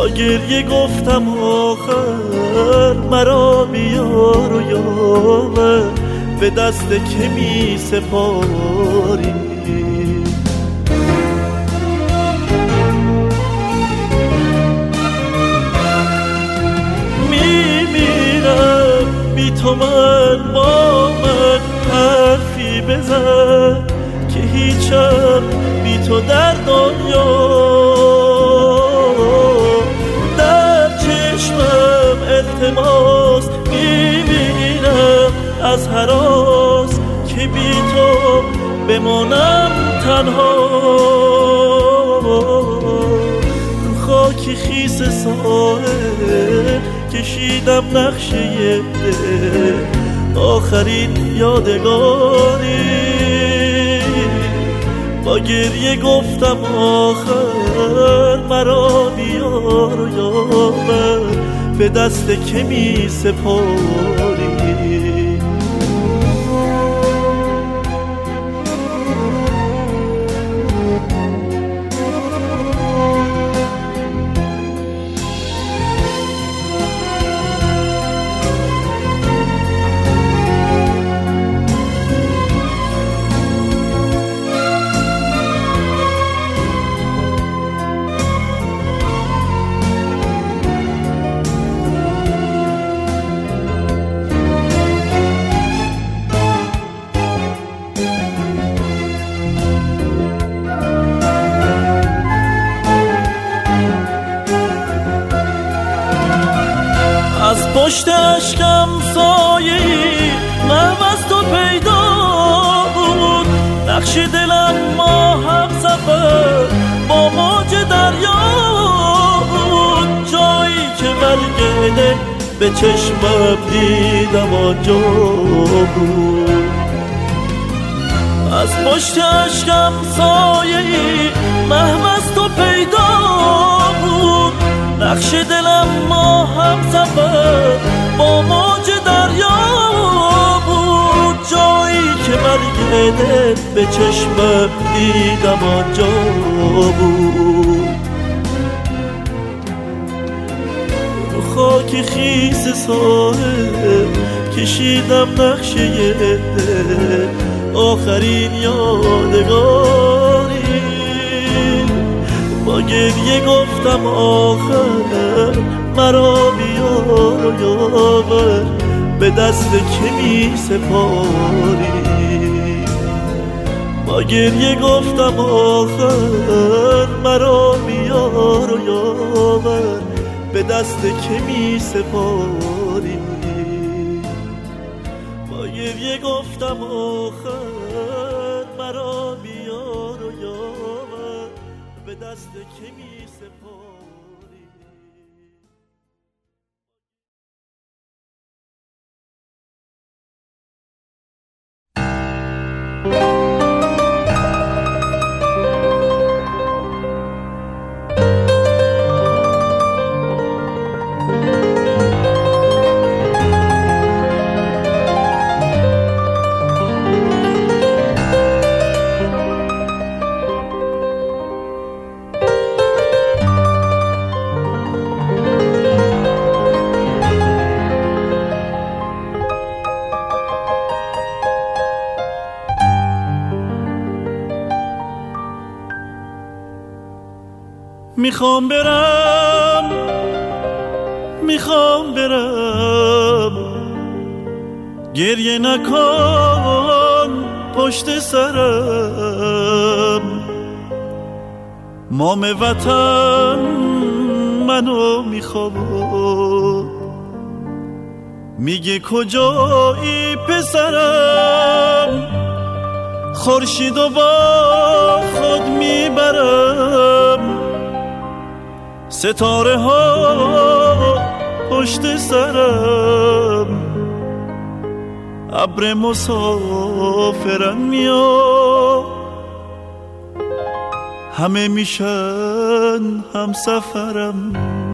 با گریه گفتم آخر مرا بیار و یاور، به دست که می سپاری. میمیرم بی تو، من با من حرفی بزن که هیچم بی تو در دنیا. در چشمم التماس میبینم از هراس که بی تو بمانم تنها. رو خاک خیس ساحل کشیدم نقشه آخرین یادگاری. با گریه گفتم آخر مرا بیار و یاور، به دست که می سپاری. از پشت اشکم سایه‌ای محو از تو پیدا بود، نقش دلم ما هم سفر با موج دریا بود. جایی که برگرده به چشمم دیدم آنجا بود. از پشت اشکم سایه‌ای محو از تو پیدا بود، نقش دلم ما هم سفر با موج دریا بود. جایی که برگرده به چشمم دیدم آنجا بود. رو خاک خیس ساحل کشیدم نقشه آخرین یادگاری. با گریه گفتم آخر مرا بیار و یاور، به دست که می سپاری. با گریه گفتم آخر مرا بیار و یاور، به دست که می سپاری. با گریه گفتم آخر مرا بیار و یاور، به دست که می سپاری. میخوام برم گریه نکن پشت سرم. مام وطن منو میخواد، میگه کجایی پسرم. خورشیدو با خود میبرم، ستاره ها پشت سرم. ابر مسافرن میاد، همه میشن هم سفرم.